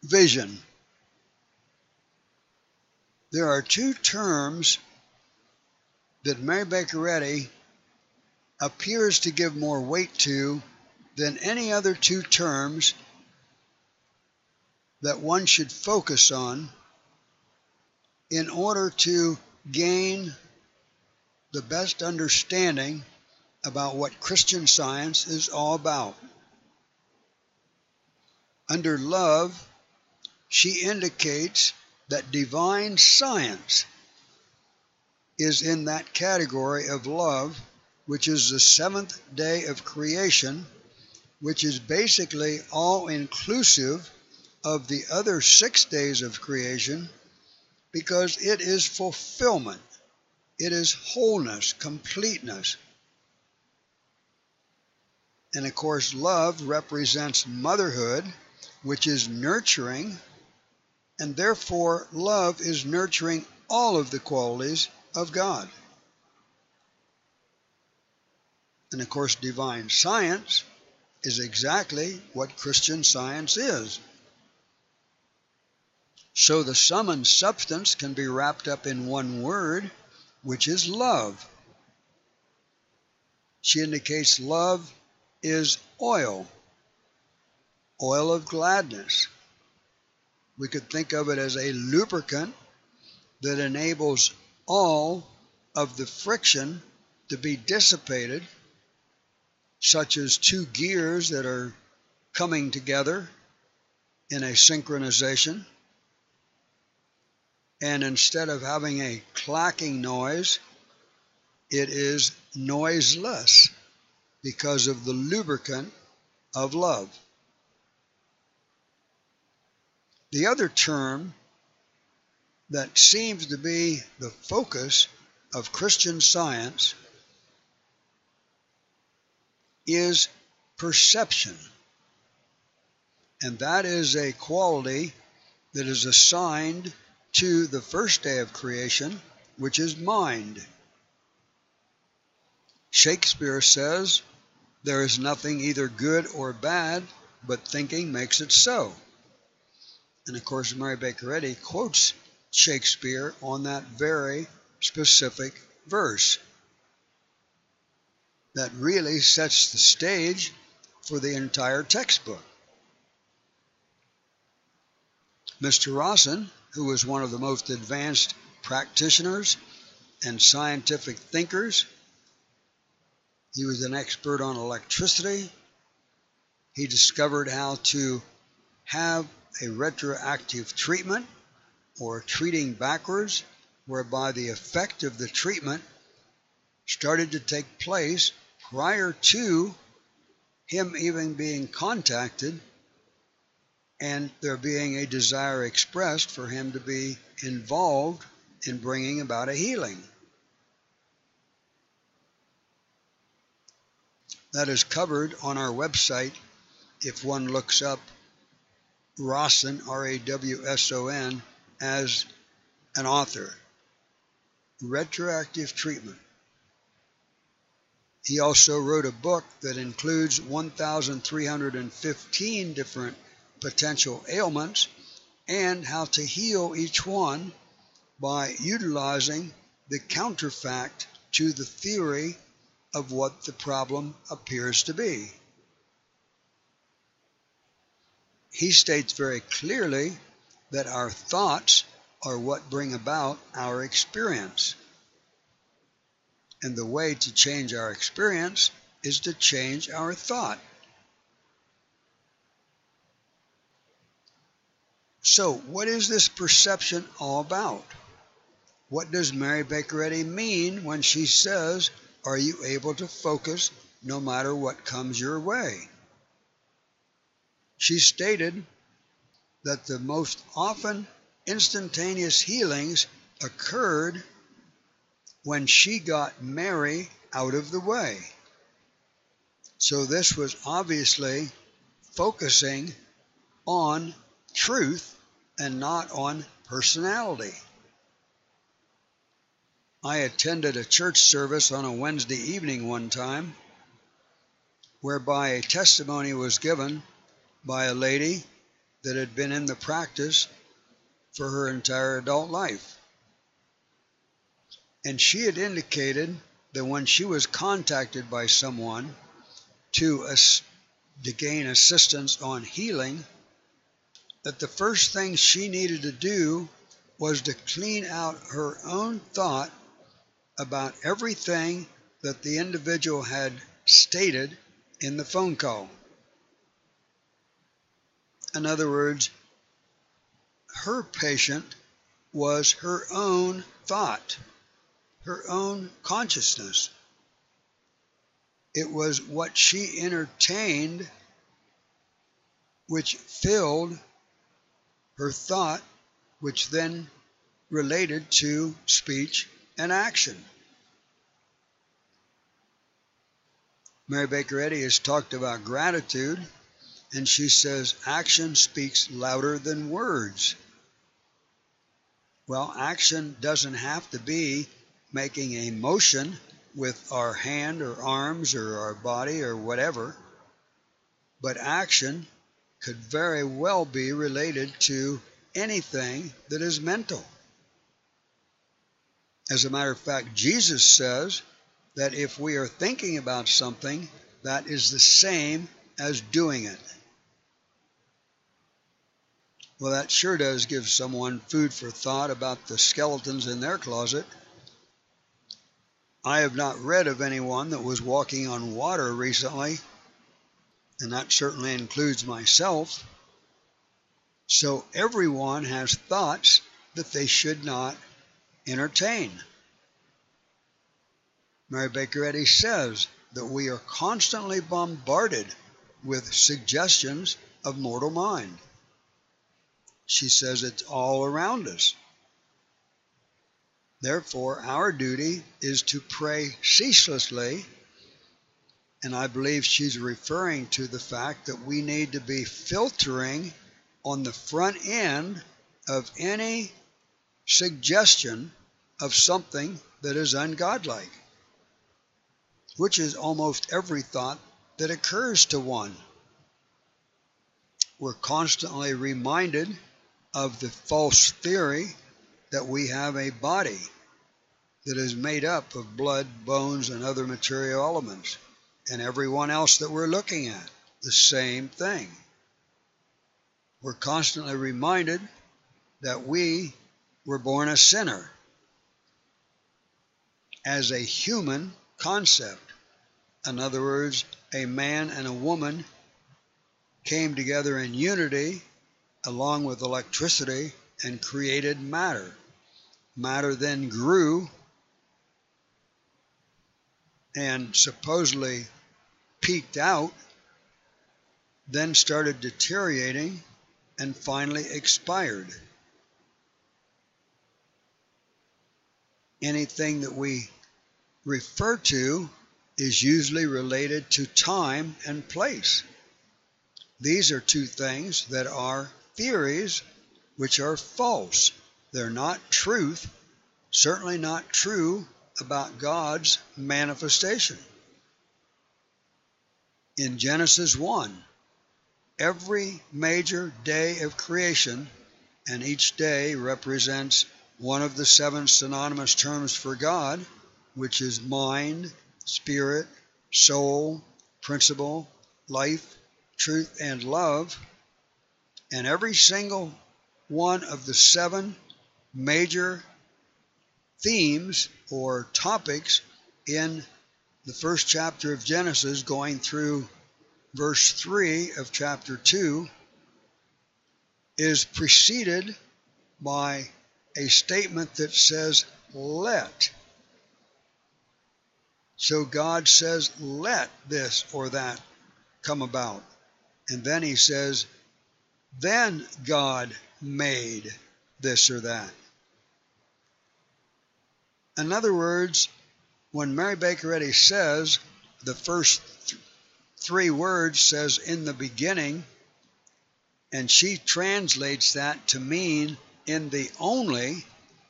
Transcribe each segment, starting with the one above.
vision. There are two terms that Mary Baker Eddy appears to give more weight to than any other two terms that one should focus on in order to gain the best understanding about what Christian Science is all about. Under love, she indicates that divine science is in that category of love, which is the seventh day of creation, which is basically all inclusive of the other 6 days of creation, because it is fulfillment, it is wholeness, completeness. And of course, love represents motherhood, which is nurturing, and therefore love is nurturing all of the qualities of God. And of course, divine science is exactly what Christian Science is. So the sum and substance can be wrapped up in one word, which is love. She indicates love is oil of gladness. We could think of it as a lubricant that enables all of the friction to be dissipated, such as two gears that are coming together in a synchronization. And instead of having a clacking noise, it is noiseless because of the lubricant of love. The other term that seems to be the focus of Christian Science is perception. And that is a quality that is assigned to the first day of creation, which is mind. Shakespeare says, "There is nothing either good or bad, but thinking makes it so." And of course, Mary Baker Eddy quotes Shakespeare on that very specific verse that really sets the stage for the entire textbook. Mr. Rawson, who was one of the most advanced practitioners and scientific thinkers, he was an expert on electricity. He discovered how to have a retroactive treatment, or treating backwards, whereby the effect of the treatment started to take place prior to him even being contacted and there being a desire expressed for him to be involved in bringing about a healing. That is covered on our website if one looks up Rawson, R-A-W-S-O-N, as an author. Retroactive treatment. He also wrote a book that includes 1,315 different potential ailments and how to heal each one by utilizing the counterfact to the theory of what the problem appears to be. He states very clearly that our thoughts are what bring about our experience. And the way to change our experience is to change our thought. So, what is this perception all about? What does Mary Baker Eddy mean when she says, "Are you able to focus no matter what comes your way?" She stated that the most often instantaneous healings occurred when she got Mary out of the way. So this was obviously focusing on truth and not on personality. I attended a church service on a Wednesday evening one time whereby a testimony was given by a lady that had been in the practice for her entire adult life. And she had indicated that when she was contacted by someone to gain assistance on healing, that the first thing she needed to do was to clean out her own thought about everything that the individual had stated in the phone call. In other words, her patient was her own thought, her own consciousness. It was what she entertained which filled her thought, which then related to speech and action. Mary Baker Eddy has talked about gratitude, and she says action speaks louder than words. Well, action doesn't have to be making a motion with our hand or arms or our body or whatever, but action could very well be related to anything that is mental. As a matter of fact, Jesus says that if we are thinking about something, that is the same as doing it. Well, that sure does give someone food for thought about the skeletons in their closet. I have not read of anyone that was walking on water recently, and that certainly includes myself. So everyone has thoughts that they should not entertain. Mary Baker Eddy says that we are constantly bombarded with suggestions of mortal mind. She says it's all around us. Therefore, our duty is to pray ceaselessly, and I believe she's referring to the fact that we need to be filtering on the front end of any suggestion of something that is ungodlike, which is almost every thought that occurs to one. We're constantly reminded of the false theory that we have a body that is made up of blood, bones, and other material elements, and everyone else that we're looking at, the same thing. We're constantly reminded that we were born a sinner as a human concept. In other words, a man and a woman came together in unity along with electricity and created matter. Matter then grew and supposedly peaked out, then started deteriorating, and finally expired. Anything that we refer to is usually related to time and place. These are two things that are theories which are false. They're not truth, certainly not true about God's manifestation. In Genesis 1, every major day of creation, and each day represents one of the 7 synonymous terms for God, which is mind, spirit, soul, principle, life, truth, and love. And every single one of the 7 major themes or topics in the first chapter of Genesis, going through verse 3 of chapter 2, is preceded by a statement that says, let. So God says, let this or that come about. And then he says, then God made this or that. In other words, when Mary Baker Eddy says the first 3 words says in the beginning, and she translates that to mean in the only,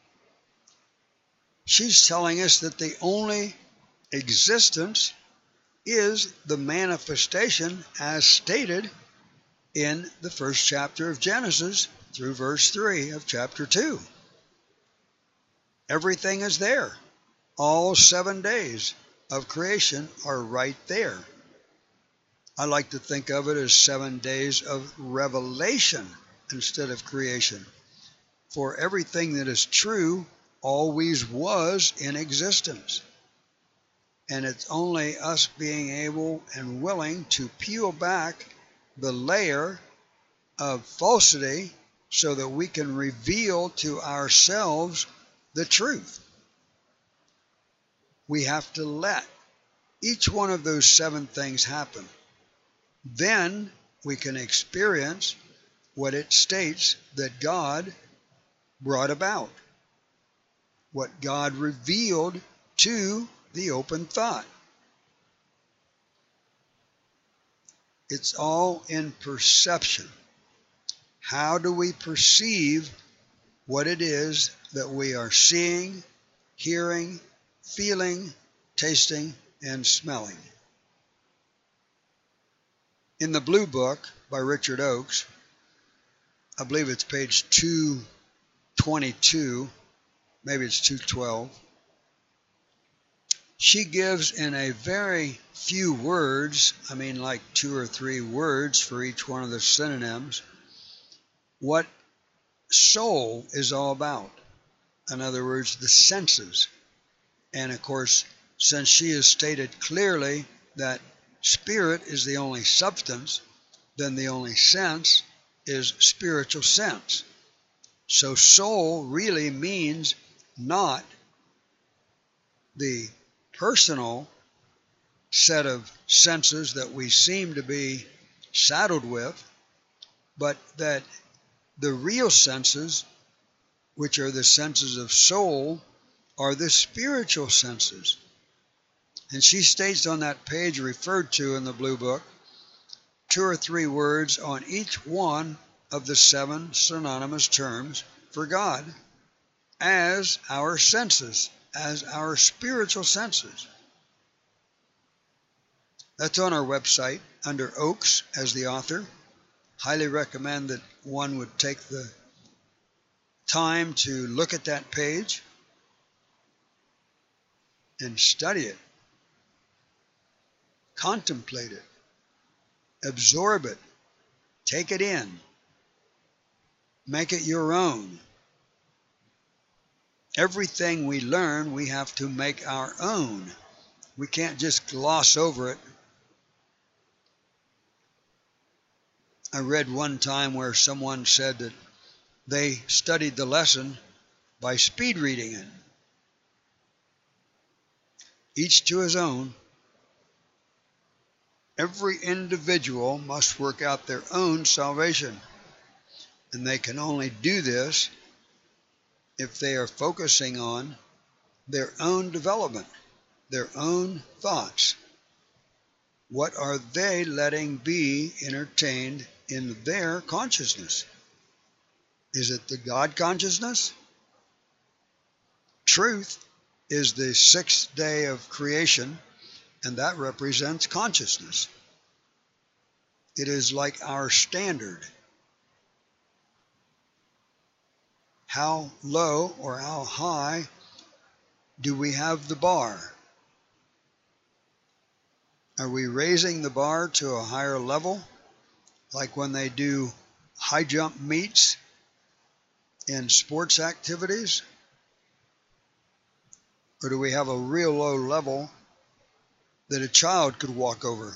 she's telling us that the only existence is the manifestation as stated in the first chapter of Genesis through verse 3 of chapter 2. Everything is there. All 7 days of creation are right there. I like to think of it as 7 days of revelation instead of creation. For everything that is true always was in existence. And it's only us being able and willing to peel back the layer of falsity so that we can reveal to ourselves the truth. We have to let each one of those 7 things happen. Then we can experience what it states that God brought about, what God revealed to the open thought. It's all in perception. How do we perceive what it is that we are seeing, hearing, feeling, tasting, and smelling? In the Blue Book by Richard Oakes, I believe it's page 222, maybe it's 212, she gives in a very few words, I mean like 2 or 3 words for each one of the synonyms, what soul is all about. In other words, the senses. And of course, since she has stated clearly that spirit is the only substance, then the only sense is spiritual sense. So soul really means not the personal set of senses that we seem to be saddled with, but that the real senses, which are the senses of soul, are the spiritual senses. And she states on that page referred to in the Blue Book 2 or 3 words on each one of the 7 synonymous terms for God as our senses, as our spiritual senses. That's on our website under Oakes as the author. Highly recommend that one would take the time to look at that page and study it, contemplate it, absorb it, take it in, make it your own. Everything we learn, we have to make our own. We can't just gloss over it. I read one time where someone said that they studied the lesson by speed reading it. Each to his own. Every individual must work out their own salvation. And they can only do this if they are focusing on their own development, their own thoughts. What are they letting be entertained in their consciousness? Is it the God consciousness? Truth is the 6th day of creation, and that represents consciousness. It is like our standard. How low or how high do we have the bar? Are we raising the bar to a higher level, like when they do high jump meets in sports activities? Or do we have a real low level that a child could walk over?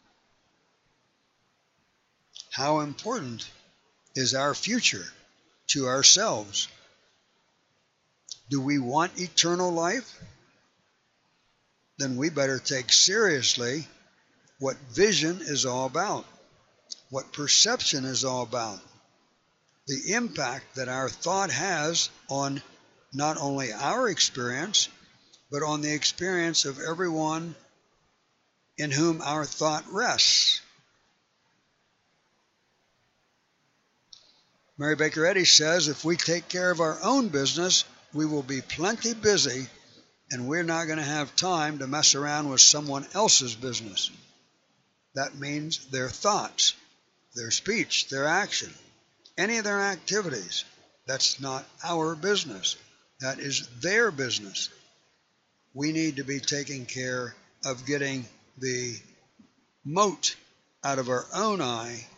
How important is our future to ourselves? Do we want eternal life? Then we better take seriously what vision is all about, what perception is all about, the impact that our thought has on not only our experience, but on the experience of everyone in whom our thought rests. Mary Baker Eddy says, if we take care of our own business, we will be plenty busy, and we're not going to have time to mess around with someone else's business. That means their thoughts, their speech, their action, any of their activities. That's not our business. That is their business. We need to be taking care of getting the mote out of our own eye,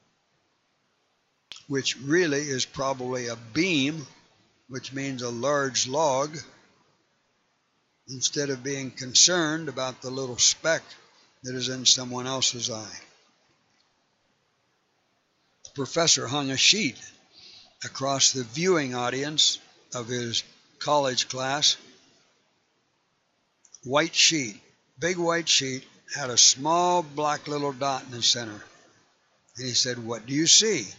which really is probably a beam, which means a large log, instead of being concerned about the little speck that is in someone else's eye. The professor hung a sheet across the viewing audience of his college class. White sheet, big white sheet, had a small black little dot in the center. And he said, "What do you see?"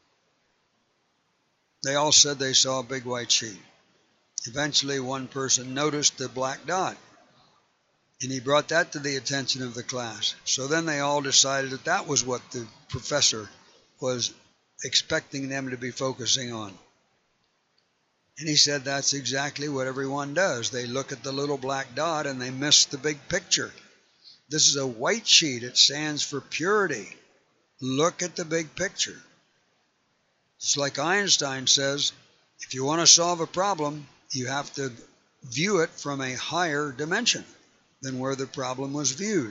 They all said they saw a big white sheet. Eventually, one person noticed the black dot, and he brought that to the attention of the class. So then they all decided that that was what the professor was expecting them to be focusing on. And he said that's exactly what everyone does. They look at the little black dot and they miss the big picture. This is a white sheet. It stands for purity. Look at the big picture. It's like Einstein says, if you want to solve a problem, you have to view it from a higher dimension than where the problem was viewed.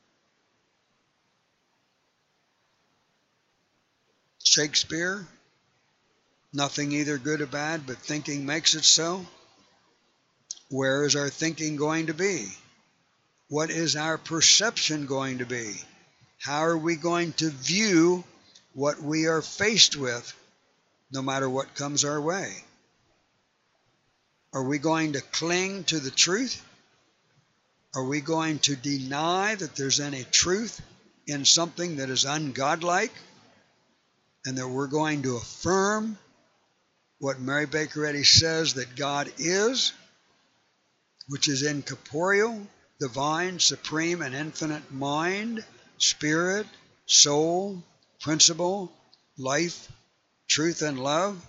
Shakespeare, nothing either good or bad, but thinking makes it so. Where is our thinking going to be? What is our perception going to be? How are we going to view what we are faced with, no matter what comes our way? Are we going to cling to the truth? Are we going to deny that there's any truth in something that is ungodlike? And that we're going to affirm what Mary Baker Eddy says that God is, which is incorporeal, divine, supreme, and infinite mind, spirit, soul, principle, life, truth, and love.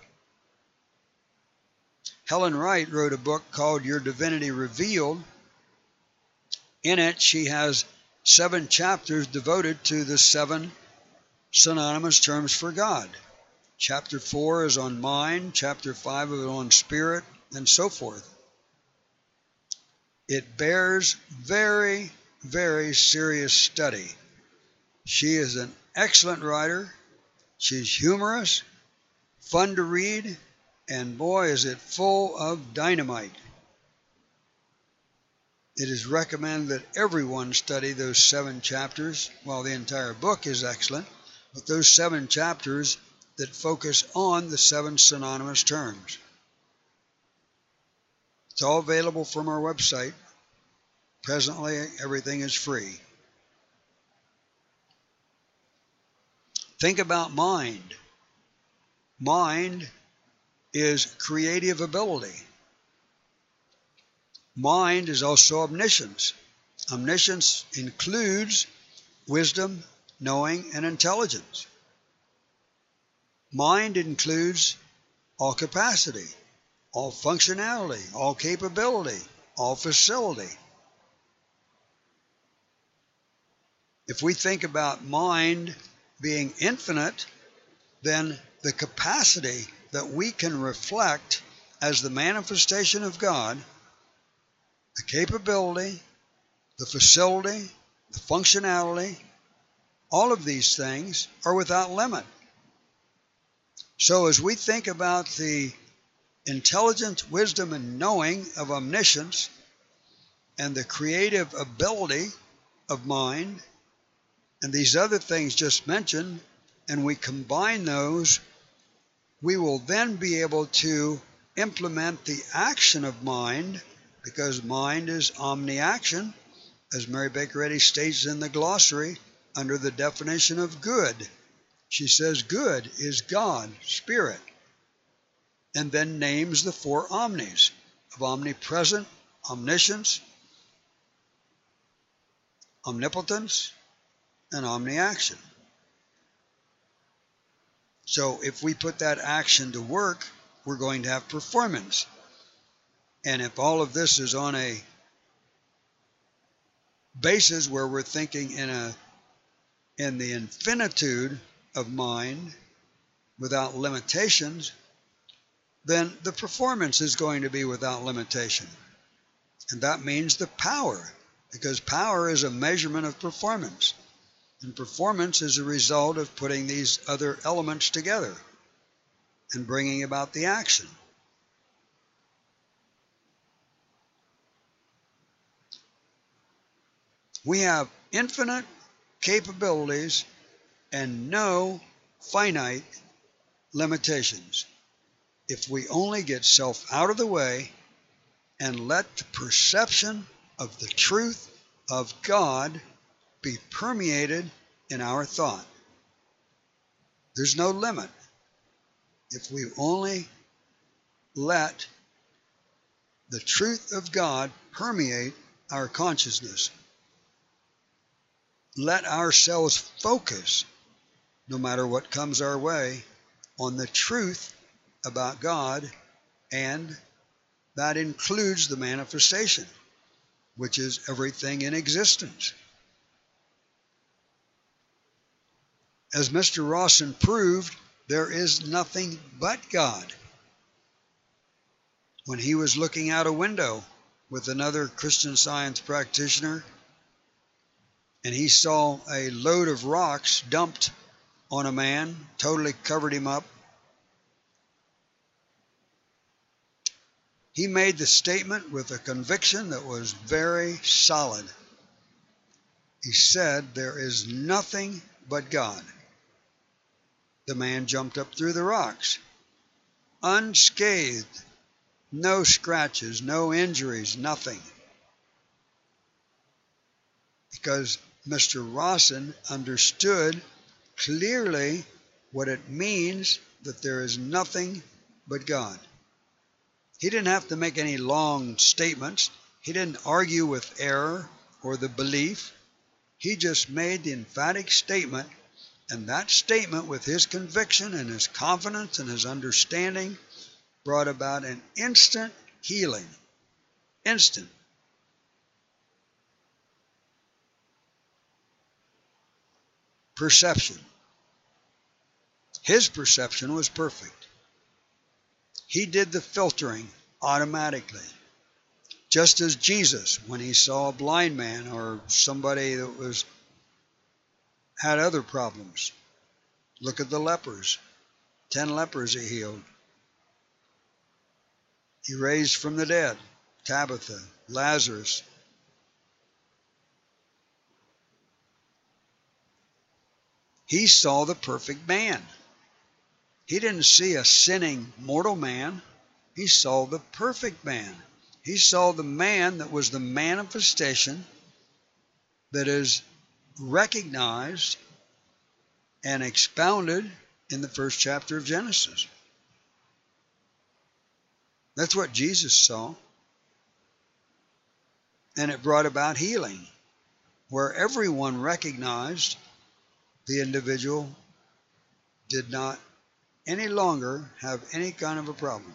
Helen Wright wrote a book called Your Divinity Revealed. In it, she has 7 chapters devoted to the 7 synonymous terms for God. Chapter 4 is on mind, chapter 5 is on spirit, and so forth. It bears very, very serious study. She is an excellent writer. She's humorous, fun to read, and boy, is it full of dynamite. It is recommended that everyone study those 7 chapters. While the entire book is excellent, but those 7 chapters that focus on the 7 synonymous terms. It's all available from our website. Presently, everything is free. Think about mind. Mind is creative ability. Mind is also omniscience. Omniscience includes wisdom, knowing, and intelligence. Mind includes all capacity, all functionality, all capability, all facility. If we think about mind being infinite, then the capacity that we can reflect as the manifestation of God, the capability, the facility, the functionality, all of these things are without limit. So as we think about the intelligence, wisdom, and knowing of omniscience and the creative ability of mind and these other things just mentioned, and we combine those, we will then be able to implement the action of mind, because mind is omni-action, as Mary Baker Eddy states in the glossary under the definition of good. She says good is God, spirit, and then names the 4 omnis of omnipresent, omniscience, omnipotence, and omni-action. So if we put that action to work, we're going to have performance. And if all of this is on a basis where we're thinking in the infinitude of mind without limitations, then the performance is going to be without limitation. And that means the power, because power is a measurement of performance. And performance is a result of putting these other elements together and bringing about the action. We have infinite capabilities and no finite limitations. If we only get self out of the way and let the perception of the truth of God be permeated in our thought. There's no limit. If we only let the truth of God permeate our consciousness, let ourselves focus, no matter what comes our way, on the truth about God, and that includes the manifestation, which is everything in existence. As Mr. Rawson proved, there is nothing but God. When he was looking out a window with another Christian Science practitioner, and he saw a load of rocks dumped on a man, totally covered him up, he made the statement with a conviction that was very solid. He said, "There is nothing but God." The man jumped up through the rocks, unscathed, no scratches, no injuries, nothing. Because Mr. Rawson understood clearly what it means that there is nothing but God. He didn't have to make any long statements. He didn't argue with error or the belief. He just made the emphatic statement, and that statement, with his conviction and his confidence and his understanding, brought about an instant healing. Instant. Perception. His perception was perfect. He did the filtering automatically. Just as Jesus, when he saw a blind man or somebody that had other problems. Look at the lepers. 10 lepers he healed. He raised from the dead Tabitha, Lazarus. He saw the perfect man. He didn't see a sinning mortal man. He saw the perfect man. He saw the man that was the manifestation that is recognized and expounded in the first chapter of Genesis. That's what Jesus saw. And it brought about healing, where everyone recognized the individual did not any longer have any kind of a problem.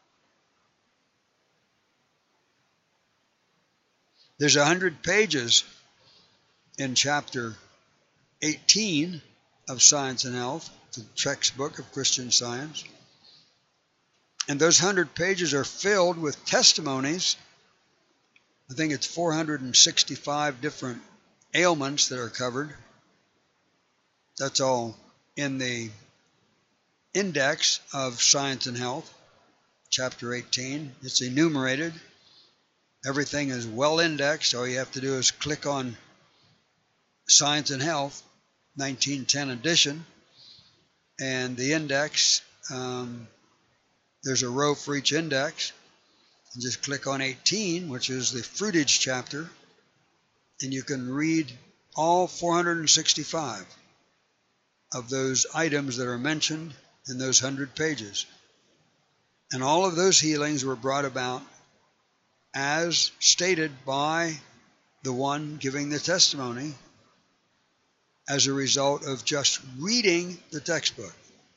There's 100 pages in chapter 18 of Science and Health, the textbook of Christian Science. And those 100 pages are filled with testimonies. I think it's 465 different ailments that are covered. That's all in the index of Science and Health, chapter 18. It's enumerated. Everything is well indexed. All you have to do is click on Science and Health, 1910 edition, and the index, there's a row for each index. And just click on 18, which is the fruitage chapter, and you can read all 465 of those items that are mentioned in those 100 pages. And all of those healings were brought about as stated by the one giving the testimony as a result of just reading the textbook.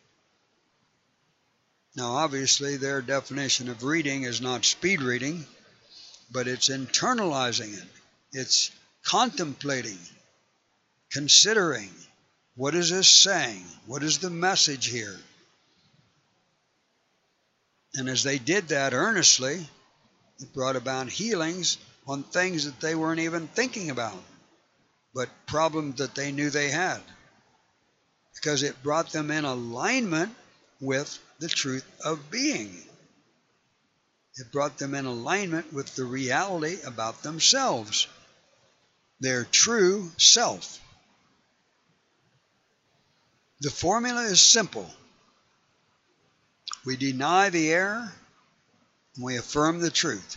Now, obviously, their definition of reading is not speed reading, but it's internalizing it. It's contemplating, considering, What is this saying? What is the message here? And as they did that earnestly, it brought about healings on things that they weren't even thinking about, but problems that they knew they had, because it brought them in alignment with the truth of being. It brought them in alignment with the reality about themselves, their true self. The formula is simple. We deny the error and we affirm the truth.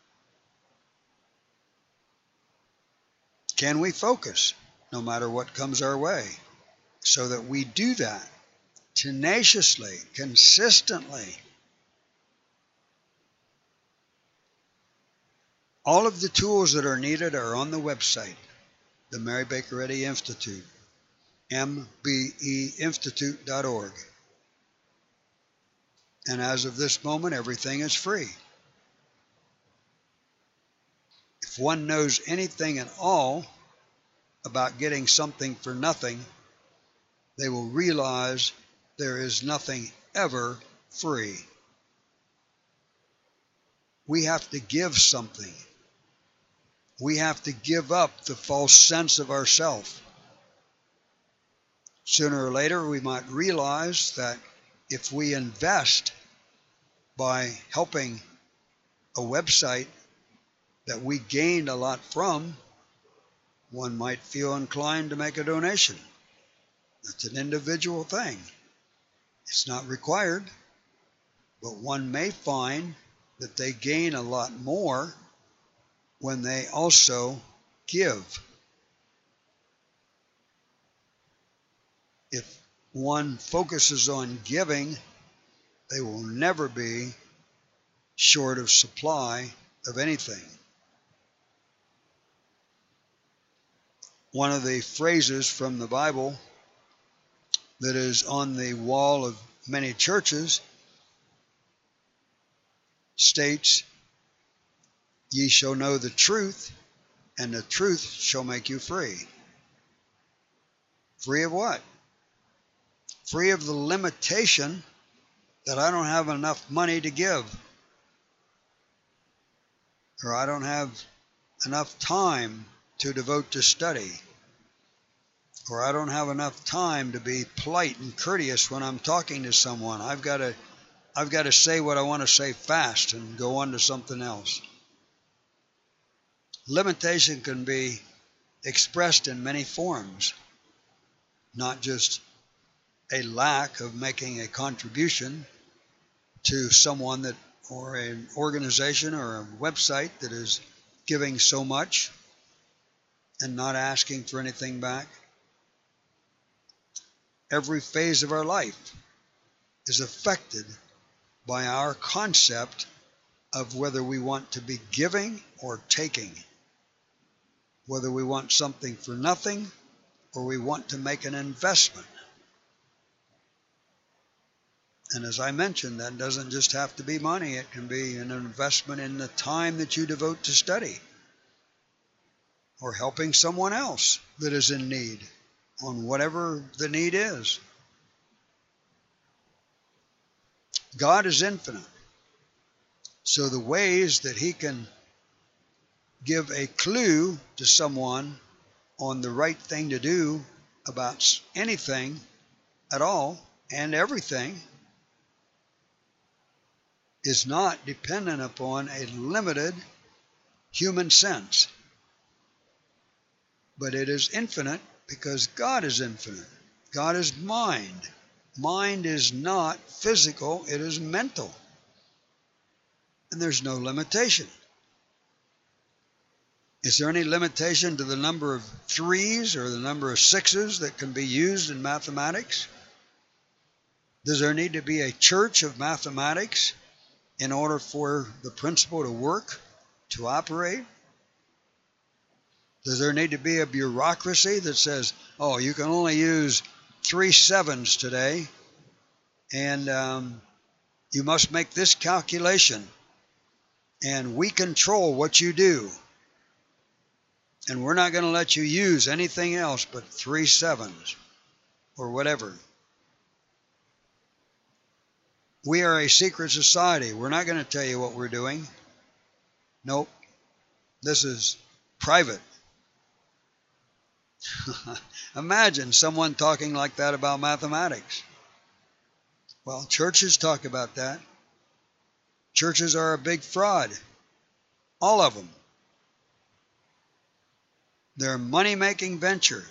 Can we focus no matter what comes our way so that we do that tenaciously, consistently? All of the tools that are needed are on the website, the Mary Baker Eddy Institute, mbeinstitute.org. And as of this moment, everything is free. If one knows anything at all about getting something for nothing, they will realize there is nothing ever free. We have to give something. We have to give up the false sense of ourself. Sooner or later, we might realize that if we invest by helping a website that we gained a lot from, one might feel inclined to make a donation. That's an individual thing. It's not required, but one may find that they gain a lot more when they also give. If one focuses on giving, they will never be short of supply of anything. One of the phrases from the Bible that is on the wall of many churches states, "Ye shall know the truth, and the truth shall make you free." Free of what? Free of the limitation that I don't have enough money to give, or I don't have enough time to devote to study, or I don't have enough time to be polite and courteous when I'm talking to someone. I've got to say what I want to say fast and go on to something else. Limitation can be expressed in many forms, not just a lack of making a contribution to someone that, or an organization or a website that is giving so much and not asking for anything back. Every phase of our life is affected by our concept of whether we want to be giving or taking, whether we want something for nothing or we want to make an investment. And as I mentioned, that doesn't just have to be money. It can be an investment in the time that you devote to study, or helping someone else that is in need on whatever the need is. God is infinite, so the ways that He can give a clue to someone on the right thing to do about anything at all and everything is not dependent upon a limited human sense. But it is infinite because God is infinite. God is mind. Mind is not physical, it is mental. And there's no limitation. Is there any limitation to the number of 3s or the number of 6s that can be used in mathematics? Does there need to be a church of mathematics in order for the principle to work, to operate? Does there need to be a bureaucracy that says, oh, you can only use 3 7s today, and you must make this calculation, and we control what you do, and we're not going to let you use anything else but 3 7s? or whatever. We are a secret society. We're not going to tell you what we're doing. Nope. This is private. Imagine someone talking like that about mathematics. Well, churches talk about that. Churches are a big fraud. All of them. They're a money-making venture.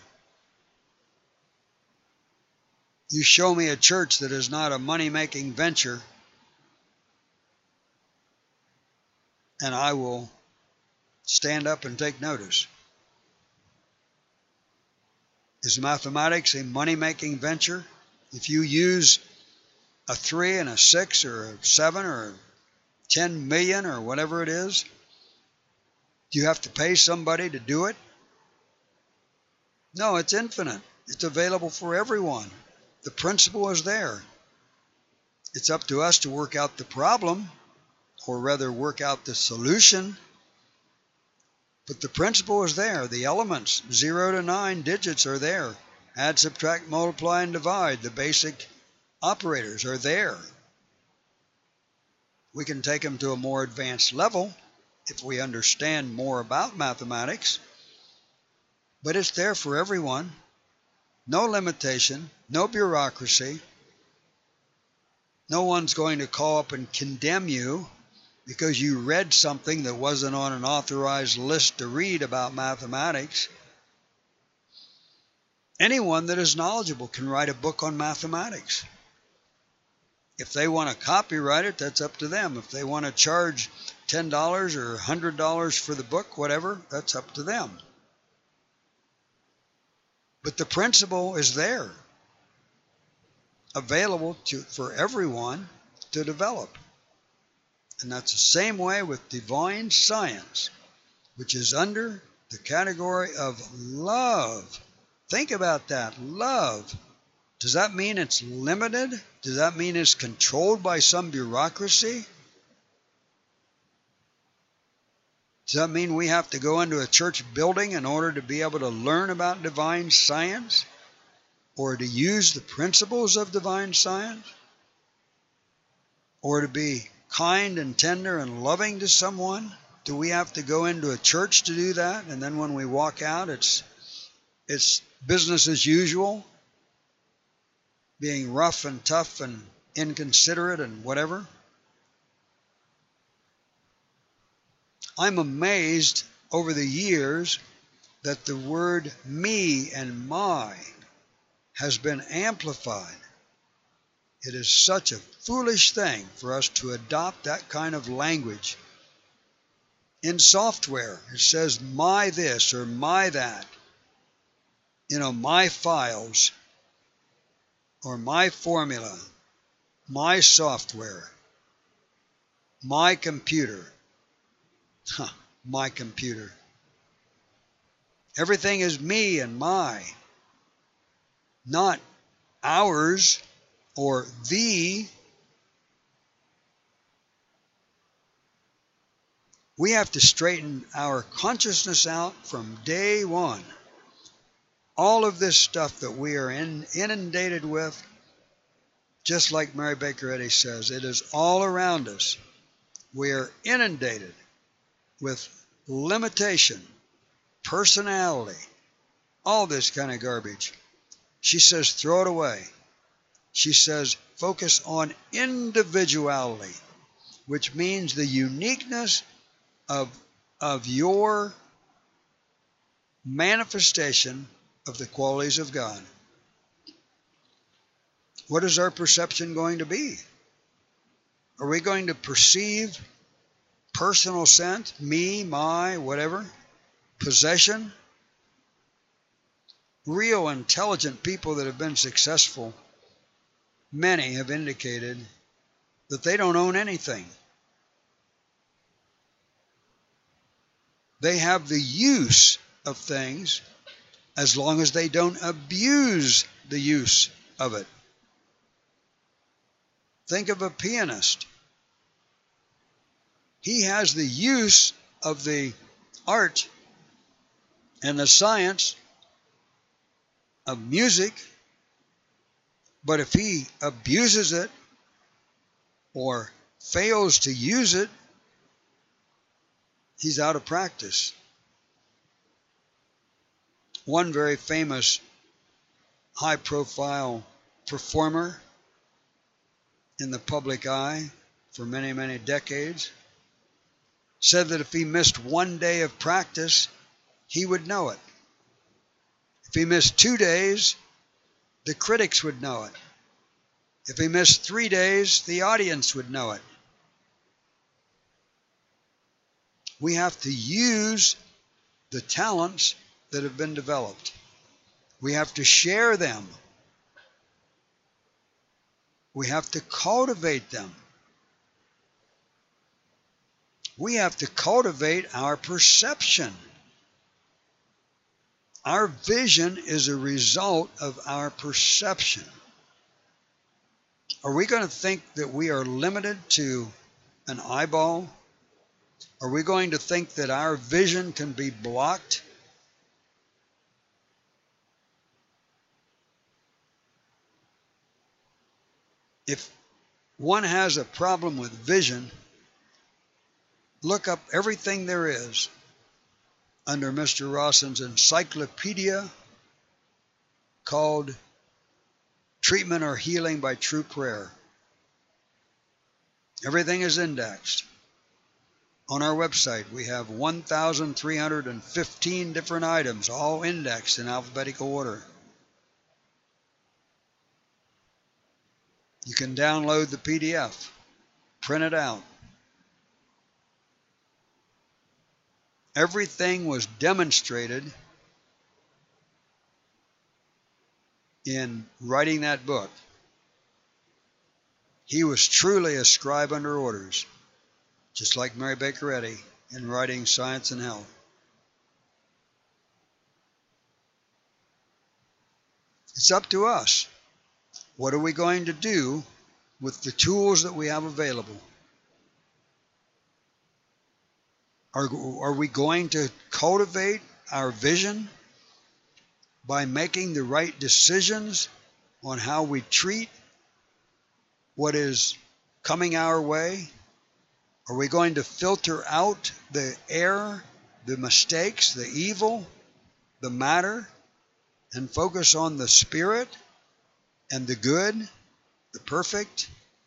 You show me a church that is not a money-making venture, and I will stand up and take notice. Is mathematics a money-making venture? If you use a 3 and a 6 or a 7 or 10 million or whatever it is, do you have to pay somebody to do it? No, it's infinite. It's available for everyone. The principle is there. It's up to us to work out the problem, or rather work out the solution. But the principle is there. The elements, 0 to 9 digits, are there. Add, subtract, multiply, and divide. The basic operators are there. We can take them to a more advanced level if we understand more about mathematics. But it's there for everyone. No limitation, no bureaucracy. No one's going to call up and condemn you because you read something that wasn't on an authorized list to read about mathematics. Anyone that is knowledgeable can write a book on mathematics. If they want to copyright it, that's up to them. If they want to charge $10 or $100 for the book, whatever, that's up to them. But the principle is there, available for everyone to develop. And that's the same way with divine science, which is under the category of love. Think about that, love. Does that mean it's limited? Does that mean it's controlled by some bureaucracy? Does that mean we have to go into a church building in order to be able to learn about divine science or to use the principles of divine science or to be kind and tender and loving to someone? Do we have to go into a church to do that? And then when we walk out, it's business as usual, being rough and tough and inconsiderate and whatever? I'm amazed over the years that the word me and my has been amplified. It is such a foolish thing for us to adopt that kind of language. In software, it says my this or my that. My files or my formula, my software, my computer. My computer. Everything is me and my, not ours or thee. We have to straighten our consciousness out from day one. All of this stuff that we are inundated with, just like Mary Baker Eddy says, it is all around us. We are inundated with limitation, personality, all this kind of garbage. She says, throw it away. She says, focus on individuality, which means the uniqueness of your manifestation of the qualities of God. What is our perception going to be? Are we going to perceive personal sense, me, my, whatever, possession? Real intelligent people that have been successful, many have indicated that they don't own anything. They have the use of things as long as they don't abuse the use of it. Think of a pianist. He has the use of the art and the science of music But if he abuses it or fails to use it, he's out of practice. One very famous high-profile performer in the public eye for many, many decades said that if he missed one day of practice, he would know it. If he missed 2 days, the critics would know it. If he missed 3 days, the audience would know it. We have to use the talents that have been developed. We have to share them. We have to cultivate them. We have to cultivate our perception. Our vision is a result of our perception. Are we going to think that we are limited to an eyeball? Are we going to think that our vision can be blocked? If one has a problem with vision, look up everything there is under Mr. Rawson's encyclopedia called Treatment or Healing by True Prayer. Everything is indexed. On our website, we have 1,315 different items, all indexed in alphabetical order. You can download the PDF, print it out. Everything was demonstrated in writing that book. He was truly a scribe under orders, just like Mary Baker Eddy in writing Science and Health. It's up to us. What are we going to do with the tools that we have available? Are we going to cultivate our vision by making the right decisions on how we treat what is coming our way? Are we going to filter out the error, the mistakes, the evil, the matter, and focus on the spirit and the good, the perfect?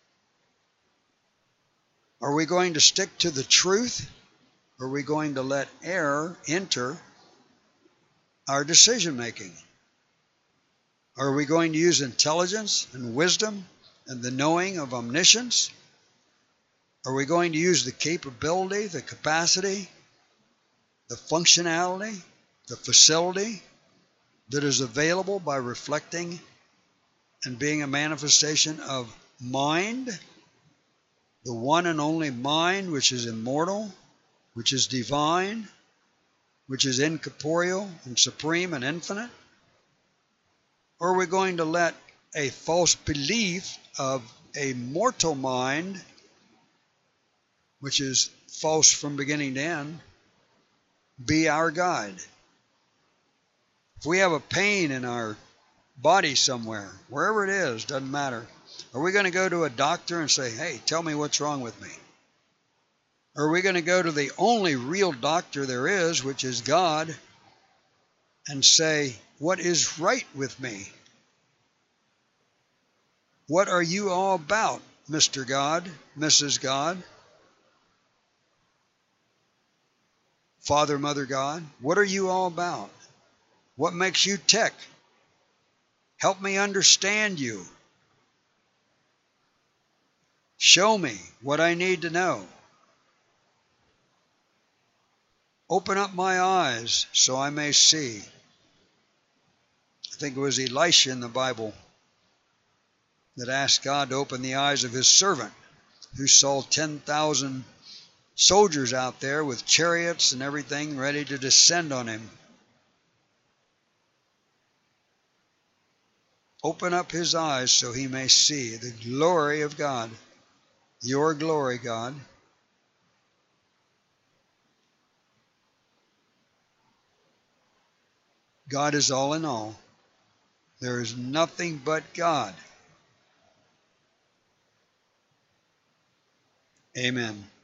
Are we going to stick to the truth? Or are we going to let error enter our decision making? Are we going to use intelligence and wisdom and the knowing of omniscience? Are we going to use the capability, the capacity, the functionality, the facility that is available by reflecting and being a manifestation of mind, the one and only mind which is immortal, which is divine, which is incorporeal and supreme and infinite? Or are we going to let a false belief of a mortal mind, which is false from beginning to end, be our guide? If we have a pain in our body somewhere, wherever it is, doesn't matter, are we going to go to a doctor and say, hey, tell me what's wrong with me? Or are we going to go to the only real doctor there is, which is God, and say, what is right with me? What are you all about, Mr. God, Mrs. God, Father, Mother God? What are you all about? What makes you tick? Help me understand you. Show me what I need to know. Open up my eyes so I may see. I think it was Elisha in the Bible that asked God to open the eyes of his servant, who saw 10,000 soldiers out there with chariots and everything ready to descend on him. Open up his eyes so he may see the glory of God, your glory, God. God is all in all. There is nothing but God Amen.